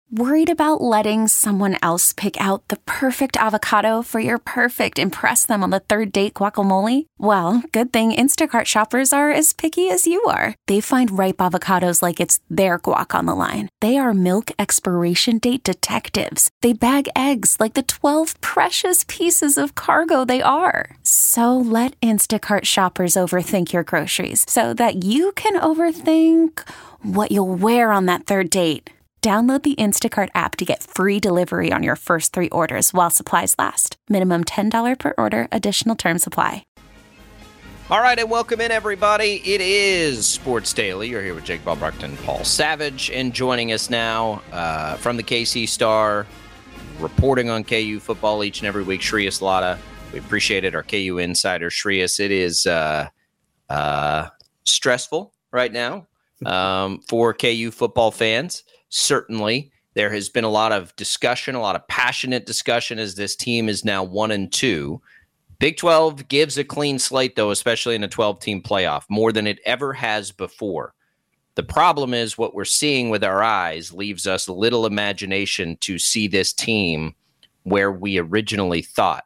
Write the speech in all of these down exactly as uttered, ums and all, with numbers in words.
Worried about letting someone else pick out the perfect avocado for your perfect impress them on the third date guacamole? Well, good thing Instacart shoppers are as picky as you are. They find ripe avocados like it's their guac on the line. They are milk expiration date detectives. They bag eggs like the twelve precious pieces of cargo they are. So let Instacart shoppers overthink your groceries so that you can overthink what you'll wear on that third date. Download the Instacart app to get free delivery on your first three orders while supplies last. Minimum ten dollars per order. Additional terms apply. All right, and welcome in, everybody. It is Sports Daily. You're here with Jake Balbrecht, Paul Savage, and joining us now uh, from the K C Star, reporting on K U football each and every week, Shreyas Laddha. We appreciate it, our K U insider, Shreyas. It is uh, uh, stressful right now um, for K U football fans. Certainly, there has been a lot of discussion, a lot of passionate discussion as this team is now one and two. Big twelve gives a clean slate, though, especially in a twelve-team playoff, more than it ever has before. The problem is what we're seeing with our eyes leaves us little imagination to see this team where we originally thought.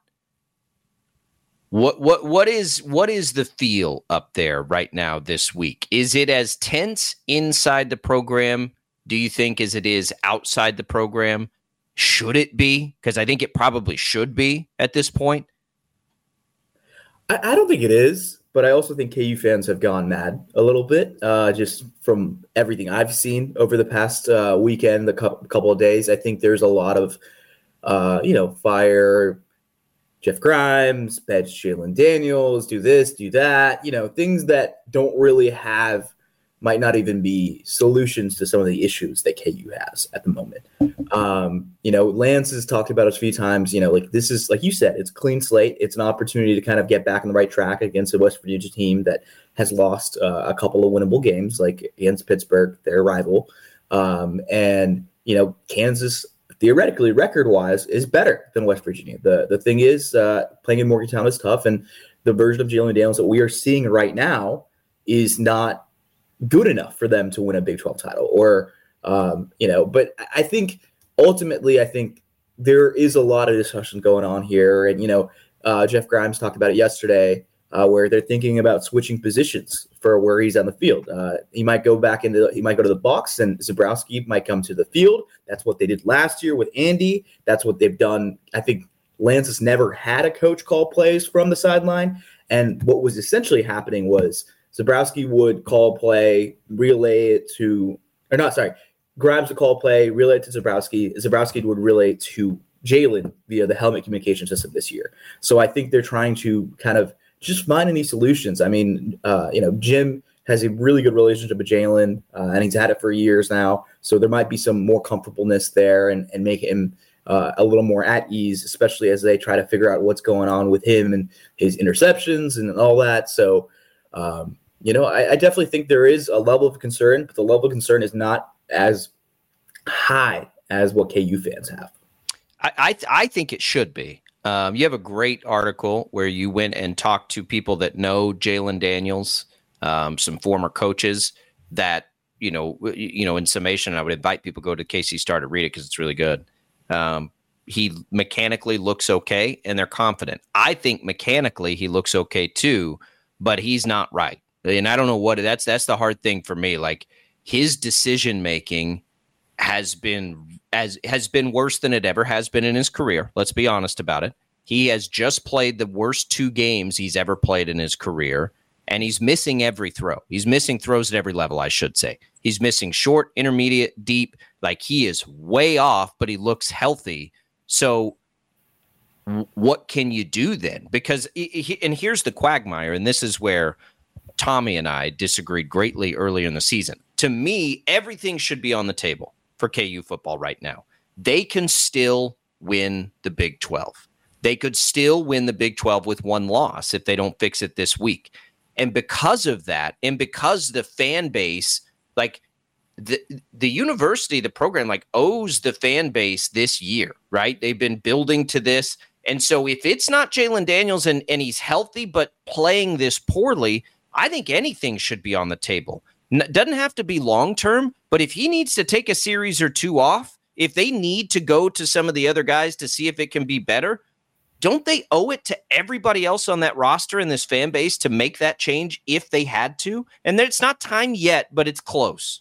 What what what is what is the feel up there right now this week? Is it as tense inside the program, do you think, as it is outside the program? Should it be? Because I think it probably should be at this point. I, I don't think it is, but I also think K U fans have gone mad a little bit, uh, just from everything I've seen over the past uh, weekend, the cu- couple of days. I think there's a lot of, uh, you know, fire Jeff Grimes, bench Jalen Daniels, do this, do that, you know, things that don't really have, might not even be solutions to some of the issues that K U has at the moment. Um, you know, Lance has talked about it a few times, you know, like this is, like you said, it's clean slate. It's an opportunity to kind of get back on the right track against a West Virginia team that has lost uh, a couple of winnable games, like against Pittsburgh, their rival. Um, and, you know, Kansas, theoretically, record-wise, is better than West Virginia. The the thing is, uh, playing in Morgantown is tough, and the version of Jalen Daniels that we are seeing right now is not good enough for them to win a Big twelve title, or um, you know. But I think ultimately, I think there is a lot of discussion going on here, and you know, uh, Jeff Grimes talked about it yesterday, uh, where they're thinking about switching positions for where he's on the field. Uh, he might go back into, he might go to the box, and Zebrowski might come to the field. That's what they did last year with Andy. That's what they've done. I think Lance has never had a coach call plays from the sideline, and what was essentially happening was Zebrowski would call play, relay it to, or not, sorry, Grimes would call play, relay it to Zebrowski. Zebrowski would relay to Jalen via the helmet communication system this year. So I think they're trying to kind of just find any solutions. I mean, uh, you know, Jim has a really good relationship with Jalen, uh, and he's had it for years now. So there might be some more comfortableness there, and, and make him uh, a little more at ease, especially as they try to figure out what's going on with him and his interceptions and all that. So, um, You know, I, I definitely think there is a level of concern, but the level of concern is not as high as what K U fans have. I I, I think it should be. Um, you have a great article where you went and talked to people that know Jalen Daniels, um, some former coaches that, you know, you know, in summation, I would invite people to go to K C Star to read it because it's really good. Um, he mechanically looks okay, and they're confident. I think mechanically he looks okay too, but he's not right. And I don't know what that's that's the hard thing for me. Like, his decision making has been as has been worse than it ever has been in his career. Let's be honest about it. He has just played the worst two games he's ever played in his career, and he's missing every throw. He's missing throws at every level, I should say. He's missing short, intermediate, deep. Like, he is way off, but he looks healthy. So what can you do then? Because he, and here's the quagmire, and this is where Tommy and I disagreed greatly earlier in the season. To me, everything should be on the table for K U football right now. They can still win the Big twelve. They could still win the Big twelve with one loss if they don't fix it this week. And because of that, and because the fan base, like the the university, the program, like owes the fan base this year, right? They've been building to this. And so if it's not Jalen Daniels and, and he's healthy but playing this poorly, I think anything should be on the table. N- doesn't have to be long-term, but if he needs to take a series or two off if they need to go to some of the other guys to see if it can be better, don't they owe it to everybody else on that roster and this fan base to make that change if they had to? And it's not time yet, but it's close.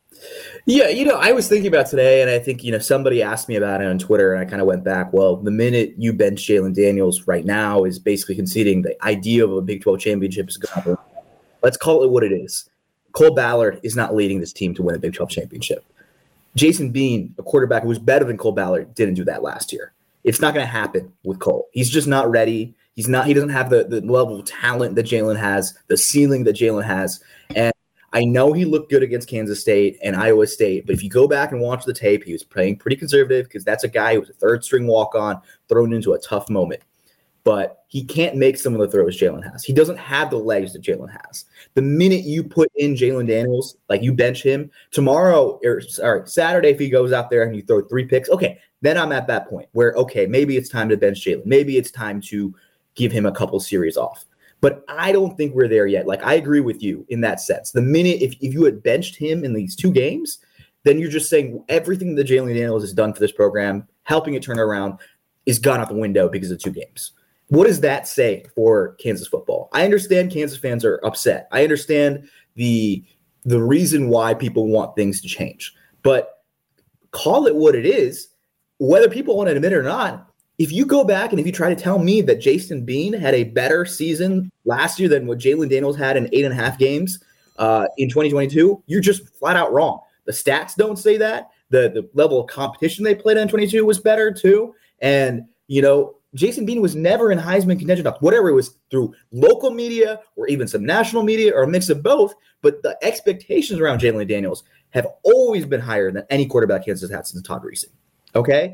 Yeah, you know, I was thinking about today, and I think, you know, somebody asked me about it on Twitter, and I kind of went back, well, the minute you bench Jalen Daniels right now is basically conceding the idea of a Big twelve championship is going to happen. Let's call it what it is. Cole Ballard is not leading this team to win a Big twelve championship. Jason Bean, a quarterback who was better than Cole Ballard, didn't do that last year. It's not going to happen with Cole. He's just not ready. He's not. He doesn't have the, the level of talent that Jalen has, the ceiling that Jalen has. And I know he looked good against Kansas State and Iowa State, but if you go back and watch the tape, he was playing pretty conservative because that's a guy who was a third-string walk-on thrown into a tough moment. But he can't make some of the throws Jalen has. He doesn't have the legs that Jalen has. The minute you put in Jalen Daniels, like you bench him, tomorrow or sorry, Saturday, if he goes out there and you throw three picks, okay, then I'm at that point where, okay, maybe it's time to bench Jalen. Maybe it's time to give him a couple series off. But I don't think we're there yet. Like, I agree with you in that sense. The minute, if, if you had benched him in these two games, then you're just saying everything that Jalen Daniels has done for this program, helping it turn around, is gone out the window because of two games. What does that say for Kansas football? I understand Kansas fans are upset. I understand the the reason why people want things to change. But call it what it is, whether people want to admit it or not. If you go back and if you try to tell me that Jason Bean had a better season last year than what Jalen Daniels had in eight and a half games uh, in twenty twenty-two, you're just flat out wrong. The stats don't say that. The, the level of competition they played in twenty-two was better too. And, you know, Jason Bean was never in Heisman contention, whatever it was through local media or even some national media or a mix of both. But the expectations around Jalen Daniels have always been higher than any quarterback Kansas had since Todd Reese. Okay?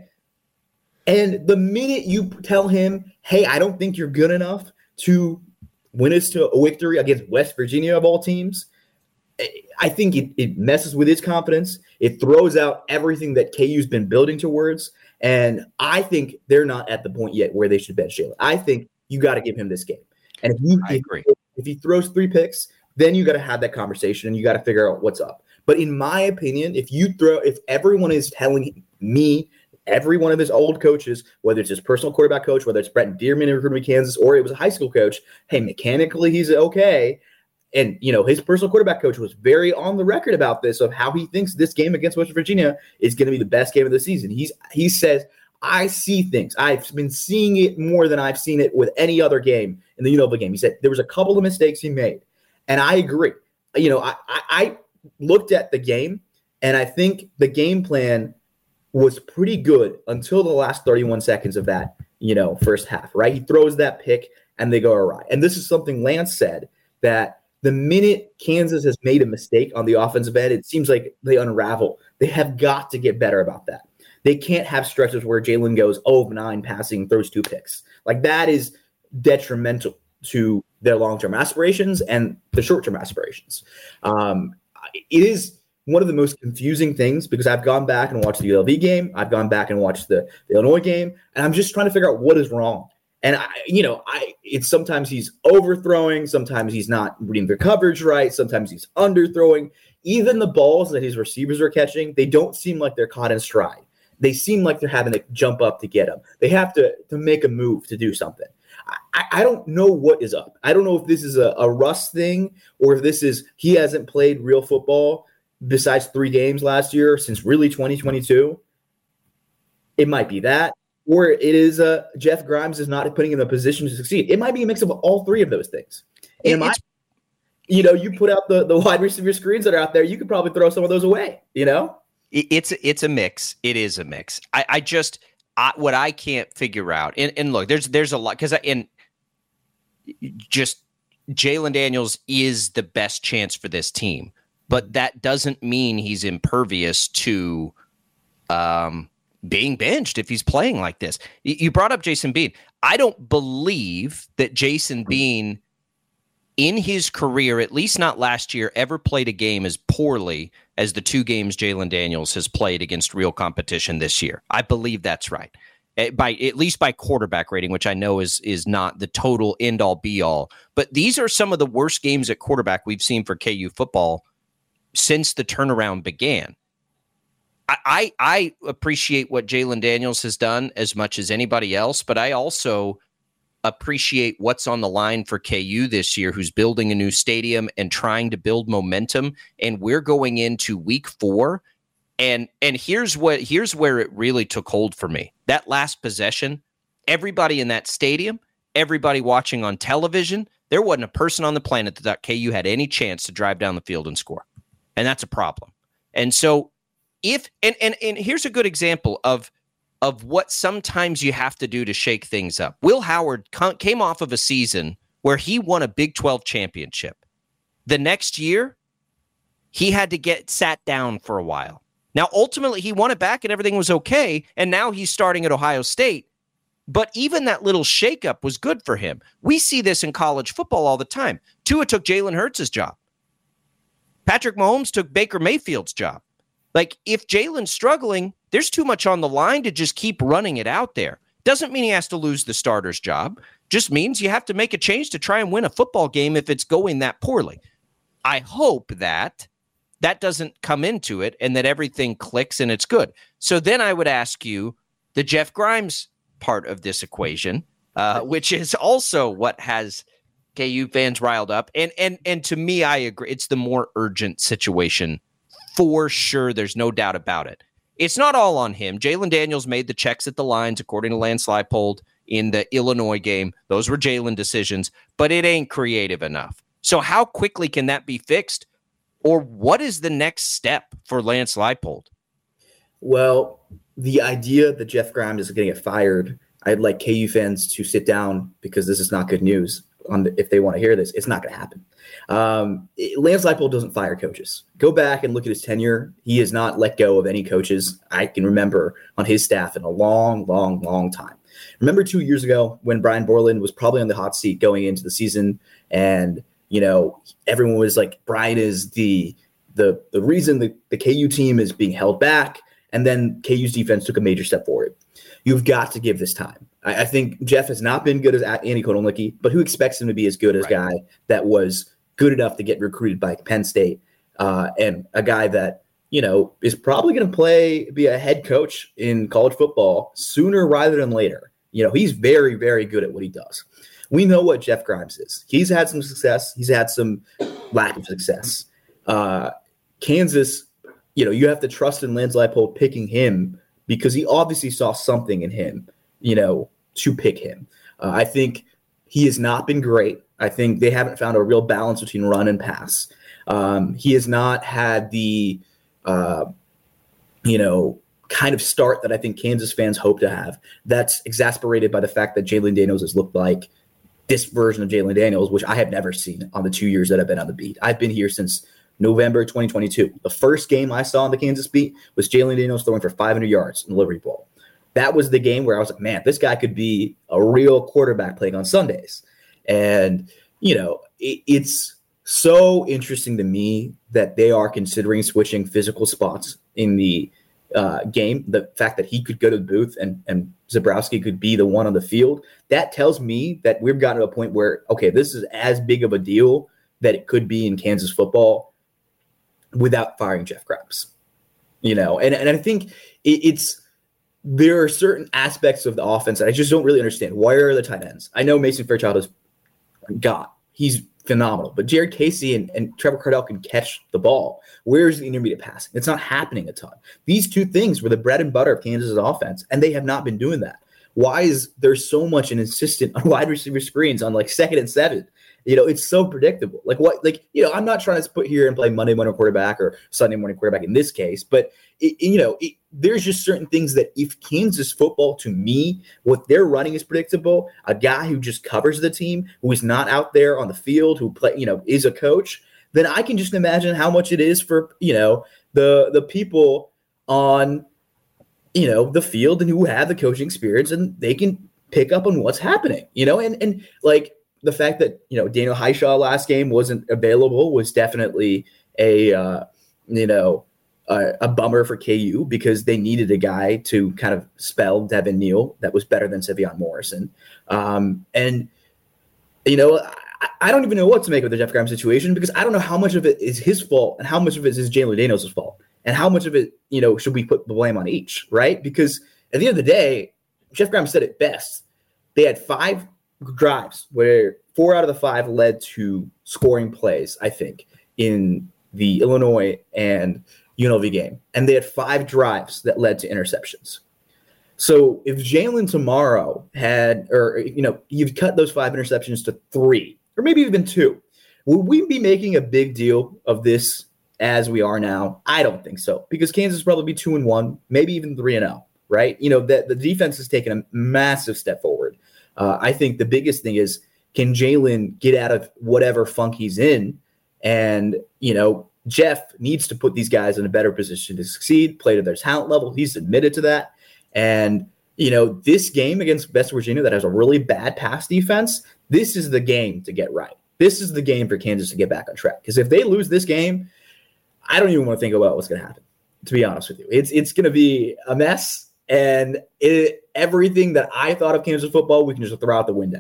And the minute you tell him, hey, I don't think you're good enough to win us to a victory against West Virginia of all teams, I think it, it messes with his confidence. It throws out everything that K U's been building towards. And I think they're not at the point yet where they should bench Jalen. I think you got to give him this game. And if you I agree. If, if he throws three picks, then you got to have that conversation and you got to figure out what's up. But in my opinion, if you throw, if everyone is telling me, every one of his old coaches, whether it's his personal quarterback coach, whether it's Brett Dearman in recruiting Kansas, or it was a high school coach, hey, mechanically he's okay. And, you know, his personal quarterback coach was very on the record about this, of how he thinks this game against West Virginia is going to be the best game of the season. He's He says, I see things. I've been seeing it more than I've seen it with any other game in the Unova game. He said there was a couple of mistakes he made. And I agree. You know, I, I, I looked at the game, and I think the game plan was pretty good until the last thirty-one seconds of that, you know, first half, right? He throws that pick, and they go awry. And this is something Lance said, that the minute Kansas has made a mistake on the offensive end, it seems like they unravel. They have got to get better about that. They can't have stretches where Jalen goes oh of nine passing, throws two picks. Like, that is detrimental to their long-term aspirations and the short-term aspirations. Um, it is one of the most confusing things, because I've gone back and watched the U L V game. I've gone back and watched the, the Illinois game, and I'm just trying to figure out what is wrong. And, I, you know, I it's sometimes he's overthrowing, sometimes he's not reading the coverage right, sometimes he's underthrowing. Even the balls that his receivers are catching, they don't seem like they're caught in stride. They seem like they're having to jump up to get them. They have to, to make a move to do something. I, I don't know what is up. I don't know if this is a, a Russ thing, or if this is he hasn't played real football besides three games last year since really twenty twenty-two. It might be that. Or it is uh, Jeff Grimes is not putting him in a position to succeed. It might be a mix of all three of those things. And my, you know, you put out the, the wide receiver screens that are out there, you could probably throw some of those away, you know? It's, it's a mix. It is a mix. I, I just, I, what I can't figure out, and, and look, there's there's a lot, because I, and just Jalen Daniels is the best chance for this team, but that doesn't mean he's impervious to um, being benched if he's playing like this. You brought up Jason Bean. I don't believe that Jason Bean in his career, at least not last year, ever played a game as poorly as the two games Jalen Daniels has played against real competition this year. I believe that's right. By at least by quarterback rating, which I know is is not the total end all be all. But these are some of the worst games at quarterback we've seen for K U football since the turnaround began. I, I appreciate what Jalon Daniels has done as much as anybody else, but I also appreciate what's on the line for K U this year, who's building a new stadium and trying to build momentum. And we're going into week four. And and here's what here's where it really took hold for me. That last possession, everybody in that stadium, everybody watching on television, there wasn't a person on the planet that thought K U had any chance to drive down the field and score. And that's a problem. And so if and and, and here's a good example of of what sometimes you have to do to shake things up. Will Howard com- came off of a season where he won a Big twelve championship. The next year, he had to get sat down for a while. Now, ultimately, he won it back and everything was okay, and now he's starting at Ohio State. But even that little shakeup was good for him. We see this in college football all the time. Tua took Jalen Hurts' job. Patrick Mahomes took Baker Mayfield's job. Like, if Jalen's struggling, there's too much on the line to just keep running it out there. Doesn't mean he has to lose the starter's job. Just means you have to make a change to try and win a football game if it's going that poorly. I hope that that doesn't come into it and that everything clicks and it's good. So then I would ask you the Jeff Grimes part of this equation, uh, which is also what has K U fans riled up. And, and, and to me, I agree. It's the more urgent situation for sure. There's no doubt about it. It's not all on him. Jalon Daniels made the checks at the lines, according to Lance Leipold in the Illinois game. Those were Jalon decisions, but it ain't creative enough. So how quickly can that be fixed? Or what is the next step for Lance Leipold? Well, the idea that Jeff Grimes is going to get fired, I'd like K U fans to sit down because this is not good news. On the, if they want to hear this, it's not going to happen. Um, it, Lance Leipold doesn't fire coaches. Go back and look at his tenure. He has not let go of any coaches I can remember on his staff in a long, long, long time. Remember two years ago when Brian Borland was probably on the hot seat going into the season, and you know everyone was like, Brian is the the the reason the, the K U team is being held back, and then K U's defense took a major step forward. You've got to give this time. I, I think Jeff has not been good as Andy Kotelnicki, but who expects him to be as good as a guy that was good enough to get recruited by Penn State, uh, and a guy that, you know, is probably going to play, be a head coach in college football sooner rather than later. You know, he's very, very good at what he does. We know what Jeff Grimes is. He's had some success. He's had some lack of success. Uh, Kansas, you know, you have to trust in Lance Leipold picking him because he obviously saw something in him, you know, to pick him. Uh, I think he has not been great. I think they haven't found a real balance between run and pass. Um, he has not had the, uh, you know, kind of start that I think Kansas fans hope to have. That's exasperated by the fact that Jalon Daniels has looked like this version of Jalon Daniels, which I have never seen on the two years that I've been on the beat. I've been here since November twenty twenty-two. The first game I saw on the Kansas beat was Jalon Daniels throwing for five hundred yards in the Liberty Bowl. That was the game where I was like, man, this guy could be a real quarterback playing on Sundays. And, you know, it, it's so interesting to me that they are considering switching physical spots in the uh, game. The fact that he could go to the booth and, and Zebrowski could be the one on the field, that tells me that we've gotten to a point where, okay, this is as big of a deal that it could be in Kansas football without firing Jeff Grimes. You know, and, and I think it, it's, there are certain aspects of the offense that I just don't really understand. Where are the tight ends? I know Mason Fairchild is God. He's phenomenal. But Jared Casey and, and Trevor Cardell can catch the ball. Where's the intermediate passing? It's not happening a ton. These two things were the bread and butter of Kansas' offense, and they have not been doing that. Why is there so much an insistent on wide receiver screens on like second and seven? You know, it's so predictable. Like what, like, you know, I'm not trying to put here and play Monday morning quarterback or Sunday morning quarterback in this case, but it, you know, it, there's just certain things that if Kansas football, to me, what they're running is predictable. A guy who just covers the team, who is not out there on the field, who play, you know, is a coach, then I can just imagine how much it is for, you know, the the people on, you know, the field and who have the coaching experience, and they can pick up on what's happening, you know, and and like. The fact that, you know, Daniel Highshaw last game wasn't available was definitely a, uh, you know, a, a bummer for K U because they needed a guy to kind of spell Devin Neal that was better than Sevion Morrison. Um, and, you know, I, I don't even know what to make of the Jeff Grimes situation because I don't know how much of it is his fault and how much of it is Jalon Daniels' fault. And how much of it, you know, should we put the blame on each, right? Because at the end of the day, Jeff Graham said it best. They had five drives where four out of the five led to scoring plays, I think, in the Illinois and U N L V game. And they had five drives that led to interceptions. So if Jalen tomorrow had, or, you know, you've cut those five interceptions to three, or maybe even two, would we be making a big deal of this as we are now? I don't think so, because Kansas will probably be two and one, maybe even three and oh, right? You know, that the defense has taken a massive step forward. Uh, I think the biggest thing is, can Jalen get out of whatever funk he's in? And, you know, Jeff needs to put these guys in a better position to succeed, play to their talent level. He's admitted to that. And, you know, this game against West Virginia that has a really bad pass defense, this is the game to get right. This is the game for Kansas to get back on track. Because if they lose this game, I don't even want to think about what's going to happen, to be honest with you. It's it's going to be a mess. And it, everything that I thought of Kansas football, we can just throw out the window.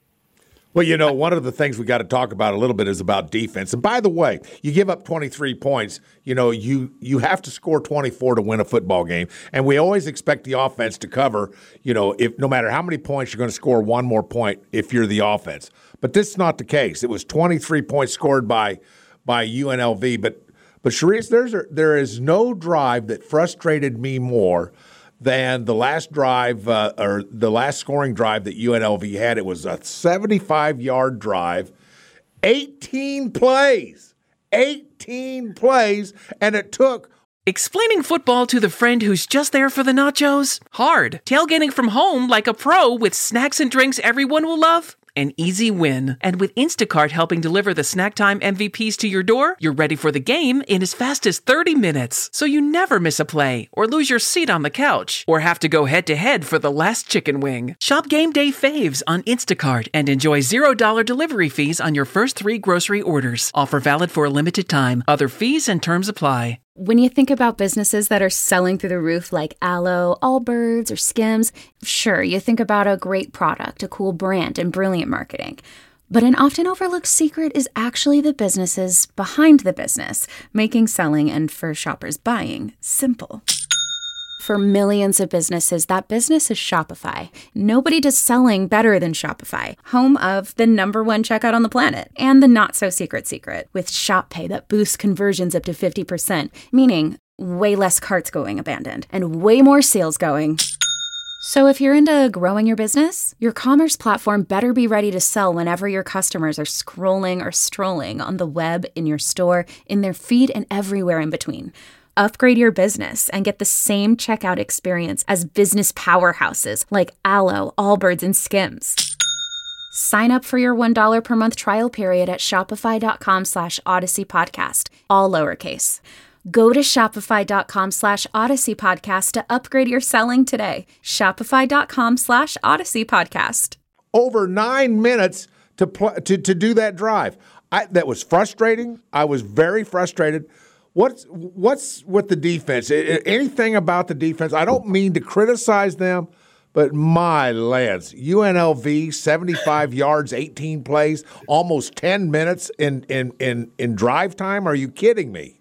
Well, you know, one of the things we got to talk about a little bit is about defense. And by the way, you give up twenty-three points, you know, you you have to score twenty-four to win a football game. And we always expect the offense to cover, you know, if no matter how many points, you're going to score one more point if you're the offense. But this is not the case. It was twenty-three points scored by by U N L V. But but Sharice, there's a, there is no drive that frustrated me more than the last drive uh, or the last scoring drive that U N L V had. It was a seventy-five-yard drive, eighteen plays, eighteen plays, and it took. Explaining football to the friend who's just there for the nachos? Hard. Tailgating from home like a pro with snacks and drinks everyone will love? An easy win. And with Instacart helping deliver the snack time M V Ps to your door, you're ready for the game in as fast as thirty minutes. So you never miss a play, or lose your seat on the couch, or have to go head-to-head for the last chicken wing. Shop Game Day Faves on Instacart and enjoy zero dollars delivery fees on your first three grocery orders. Offer valid for a limited time. Other fees and terms apply. When you think about businesses that are selling through the roof like Aloe, Allbirds, or Skims, sure, you think about a great product, a cool brand, and brilliant marketing. But an often overlooked secret is actually the businesses behind the business, making selling and, for shoppers, buying simple. For millions of businesses, that business is Shopify. Nobody does selling better than Shopify, home of the number one checkout on the planet, and the not-so-secret secret, with Shop Pay that boosts conversions up to fifty percent, meaning way less carts going abandoned, and way more sales going. So if you're into growing your business, your commerce platform better be ready to sell whenever your customers are scrolling or strolling on the web, in your store, in their feed, and everywhere in between. Upgrade your business and get the same checkout experience as business powerhouses like Aloe, Allbirds, and Skims. Sign up for your one dollar per month trial period at shopify.com slash Odyssey Podcast, all lowercase. Go to shopify.com slash Odyssey Podcast to upgrade your selling today. Shopify.com slash Odyssey Podcast. Over nine minutes to pl- to to do that drive. I, that was frustrating. I was very frustrated. What's what's with the defense? Anything about the defense? I don't mean to criticize them, but my lads, U N L V, seventy-five yards, eighteen plays, almost ten minutes in, in, in, in drive time. Are you kidding me?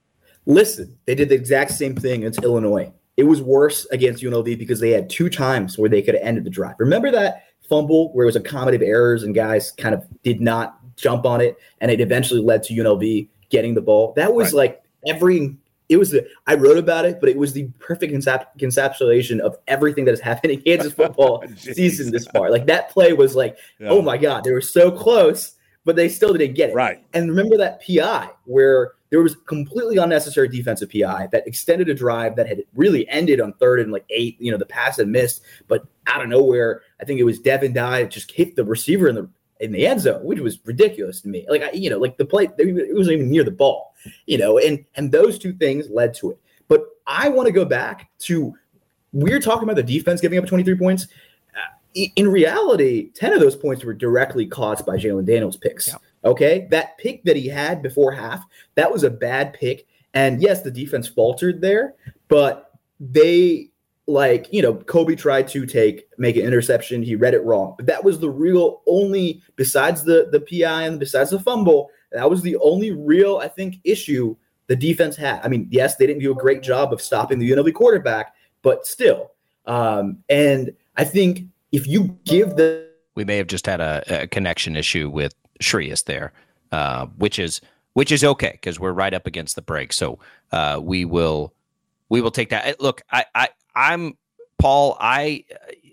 Listen, they did the exact same thing against Illinois. It was worse against U N L V because they had two times where they could have ended the drive. Remember that fumble where it was accommodative errors and guys kind of did not jump on it, and it eventually led to U N L V getting the ball? That was right. like every – it was the, I wrote about it, but it was the perfect encap- encapsulation of everything that has happened in Kansas football season this far. Like that play was like, yeah. oh, my God, they were so close, but they still didn't get it. Right. And remember that P I where there was completely unnecessary defensive P I that extended a drive that had really ended on third and like eight. You know, the pass had missed, but out of nowhere, I think it was Devin Dye just hit the receiver in the in the end zone, which was ridiculous to me. Like, I, you know, like the play, it wasn't even near the ball, you know, and, and those two things led to it. But I want to go back to, we're talking about the defense giving up twenty-three points. Uh, in reality, ten of those points were directly caused by Jalen Daniels' picks. Yeah. Okay. That pick that he had before half, that was a bad pick. And yes, the defense faltered there, but they, like, you know, Kobe tried to take, make an interception. He read it wrong, but that was the real only, besides the, the P I and besides the fumble, that was the only real, I think, issue The defense had, I mean, yes, they didn't do a great job of stopping the U N L V quarterback, but still. Um, and I think if you give the, we may have just had a, a connection issue with Shreyas there, uh, which is which is okay because we're right up against the break. So uh, we will we will take that. Look, I, I I'm Paul. I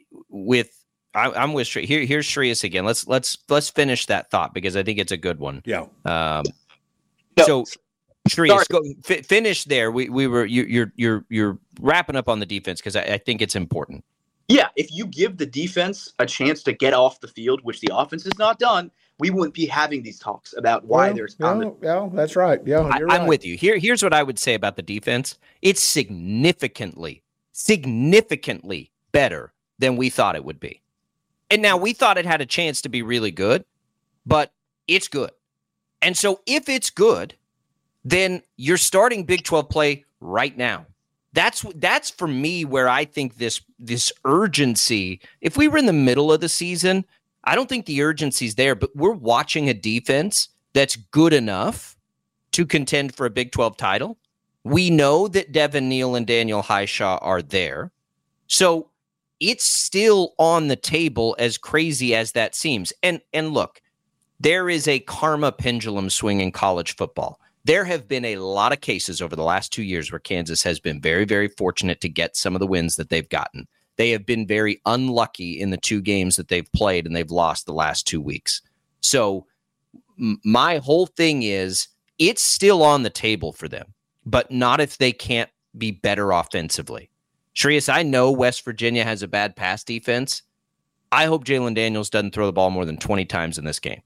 with I, I'm with Shreyas. Here here's Shreyas again. Let's let's let's finish that thought because I think it's a good one. Yeah. Um. No. So. Shreyas, go f- finish there. We we were you, you're you're you're wrapping up on the defense because I, I think it's important. Yeah, if you give the defense a chance to get off the field, which the offense has not done, we wouldn't be having these talks about why well, there's. Yeah, the- yeah, that's right. Yeah, you're I, I'm right. with you. Here, here's what I would say about the defense. It's significantly, significantly better than we thought it would be. And now we thought it had a chance to be really good, but it's good. And so if it's good, then you're starting Big twelve play right now. That's that's for me where I think this this urgency, if we were in the middle of the season, I don't think the urgency's there, but we're watching a defense that's good enough to contend for a Big twelve title. We know that Devin Neal and Daniel Highshaw are there. So it's still on the table, as crazy as that seems. And and look, there is a karma pendulum swing in college football. There have been a lot of cases over the last two years where Kansas has been very, very fortunate to get some of the wins that they've gotten. They have been very unlucky in the two games that they've played, and they've lost the last two weeks. So m- my whole thing is it's still on the table for them, but not if they can't be better offensively. Shreyas, I know West Virginia has a bad pass defense. I hope Jalen Daniels doesn't throw the ball more than twenty times in this game.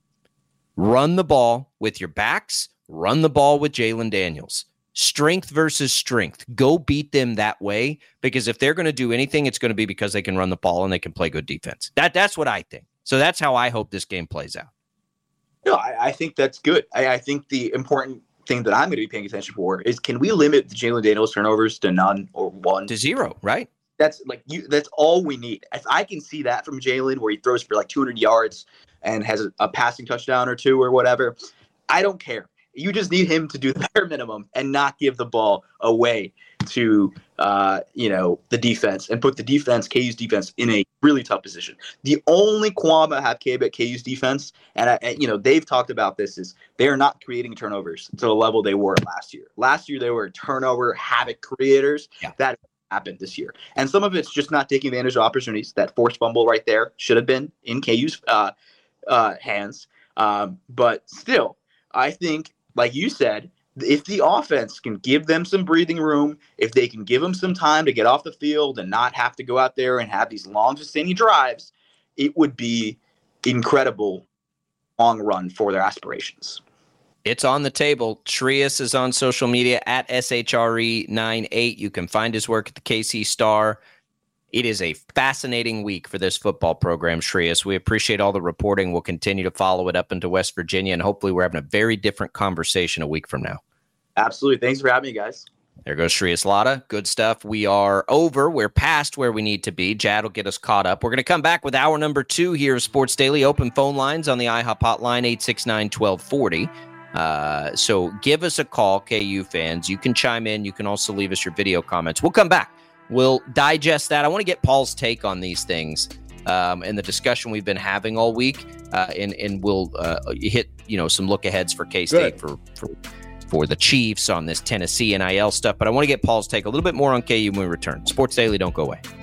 Run the ball with your backs. Run the ball with Jalen Daniels. Strength versus strength. Go beat them that way, because if they're going to do anything, it's going to be because they can run the ball and they can play good defense. That That's what I think. So that's how I hope this game plays out. No, I, I think that's good. I, I think the important thing that I'm going to be paying attention for is, can we limit the Jalen Daniels turnovers to none or one? To zero, right? That's like you. That's all we need. If I can see that from Jalen, where he throws for like two hundred yards and has a, a passing touchdown or two or whatever, I don't care. You just need him to do the bare minimum and not give the ball away to, uh, you know, the defense and put the defense, K U's defense, in a really tough position. The only qualm I have about K U's defense, and, I, and you know, they've talked about this, is they are not creating turnovers to the level they were last year. Last year, they were turnover havoc creators. Yeah. That happened this year. And some of it's just not taking advantage of opportunities. That forced fumble right there should have been in K U's uh, uh, hands. Um, but still, I think, like you said, if the offense can give them some breathing room, if they can give them some time to get off the field and not have to go out there and have these long, sustaining drives, it would be incredible long run for their aspirations. It's on the table. Shreyas is on social media at S H R E ninety-eight. You can find his work at the K C Star. It is a fascinating week for this football program, Shreyas. We appreciate all the reporting. We'll continue to follow it up into West Virginia, and hopefully we're having a very different conversation a week from now. Absolutely. Thanks for having me, guys. There goes Shreyas Laddha. Good stuff. We are over. We're past where we need to be. Jad will get us caught up. We're going to come back with hour number two here of Sports Daily. Open phone lines on the IHOP hotline, eight six nine, one two four zero. Uh, so give us a call, K U fans. You can chime in. You can also leave us your video comments. We'll come back. We'll digest that. I want to get Paul's take on these things um, and the discussion we've been having all week, uh, and and we'll uh, hit you know some look aheads for K-State for, for for the Chiefs on this Tennessee N I L stuff. But I want to get Paul's take a little bit more on K U when we return. Sports Daily, don't go away.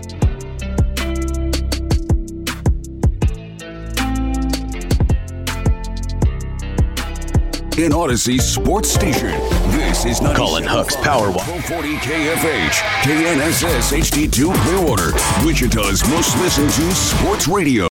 In Odyssey Sports Station, this is Colin Huck's Powerwalk. twelve forty K F H, K N S S H D two Clearwater, Wichita's most listened to sports radio.